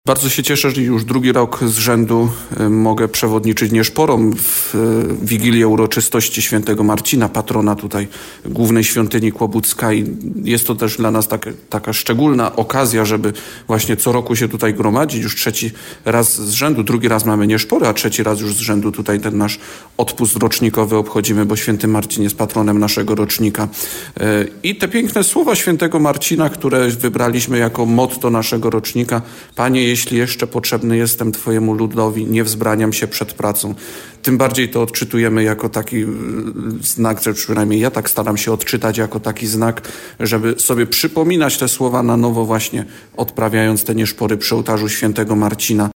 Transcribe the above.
Bardzo się cieszę, że już drugi rok z rzędu mogę przewodniczyć nieszporom w Wigilię uroczystości świętego Marcina, patrona tutaj głównej świątyni Kłobuckiej. Jest to też dla nas taka szczególna okazja, żeby właśnie co roku się tutaj gromadzić. Już trzeci raz z rzędu, drugi raz mamy nieszpory, a trzeci raz już z rzędu tutaj ten nasz odpust rocznikowy obchodzimy, bo święty Marcin jest patronem naszego rocznika. I te piękne słowa świętego Marcina, które wybraliśmy jako motto naszego rocznika: Panie, jeśli jeszcze potrzebny jestem Twojemu ludowi, nie wzbraniam się przed pracą. Tym bardziej to odczytujemy jako taki znak, że przynajmniej ja tak staram się odczytać jako taki znak, żeby sobie przypominać te słowa na nowo, właśnie odprawiając te nieszpory przy ołtarzu świętego Marcina.